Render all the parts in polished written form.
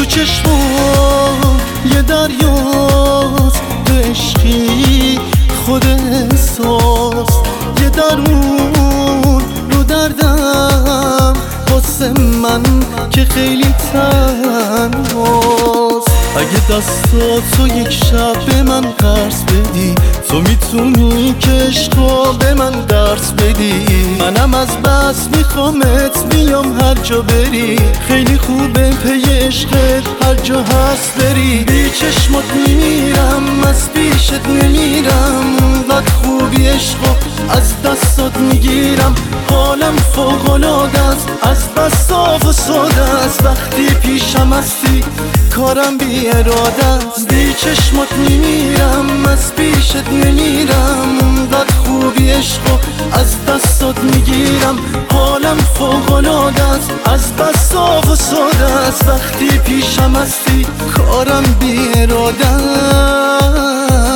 تو چشمام یه دریاست، تو عشقی خود احساس، یه درمون رو دردم واسه من که خیلی تنهاست. اگه دستاتو یک شب به من قرض بدی، تو میتونی که عشقا به من درس بدی. منم از بس میخوامت بیام هر جا بری، خیلی خوبه پی عشقت هر جا هست بری. بی چشمات میمیرم از پیشت نمیرم، وقت خوبی عشقا از دستات میگیرم. حالم فوق‌العاده است، از بس صاف و ساده است. وقتی پیشم هستی کارم بی اراده است. بی چشمات میمیرم از پیشت نمیرم، وقت خوبی عشقا از دستات میگیرم. حالم فوق‌العاده است، از بس صاف و ساده است. وقتی پیشم هستی کارم بی اراده است.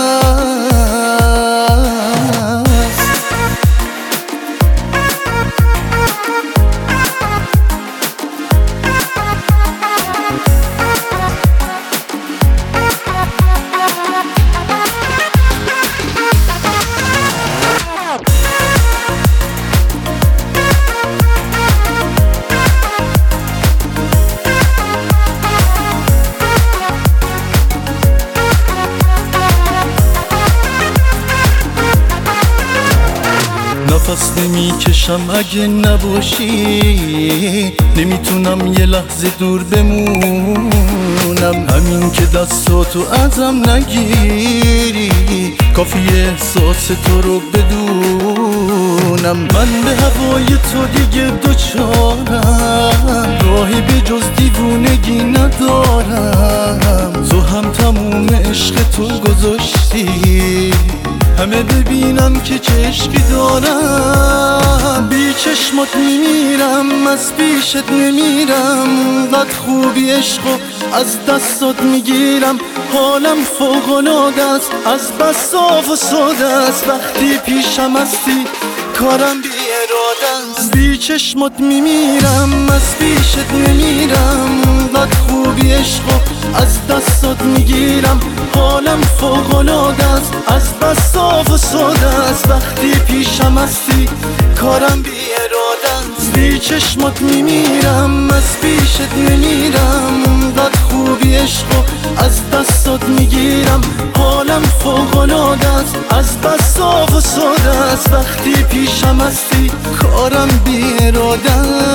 نفس نمیکشم اگه نباشی، نمیتونم یه لحظه دور بمونم. همین که دستاتو ازم نگیری کافیه احساس تو رو بدونم. من به هوای تو دیگه دوچارم، راهی به جز دیوونگی ندارم. تو هم تموم عشق تو گذاشتی، همه ببینم که چه عشقی دارم. بی چشمات میمیرم از پیشت نمیرم، وقت خوبی عشقا از دستات میگیرم. حالم فوق‌العاده است، از بس صاف و ساده است. وقتی پیشم هستی کارم بی اراده است. بی چشمات میمیرم از پیشت نمیرم، وقت خوبی عشقا از دستات میگیرم. حالم فوق‌العاده است، از بس صاف و ساده است. وقتی پیشم هستی کارم بی اراده است. بی چشمات میمیرم از پیشت نمیرم، وقت خوبی عشقا از دستات میگیرم. حالم فوق‌العاده است، از بس صاف و ساده است. وقتی پیشم هستی کارم بی اراده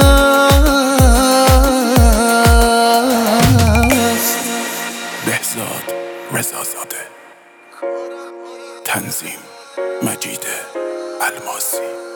است. بهزاد رضازاده، تنظیم مجید الماسی.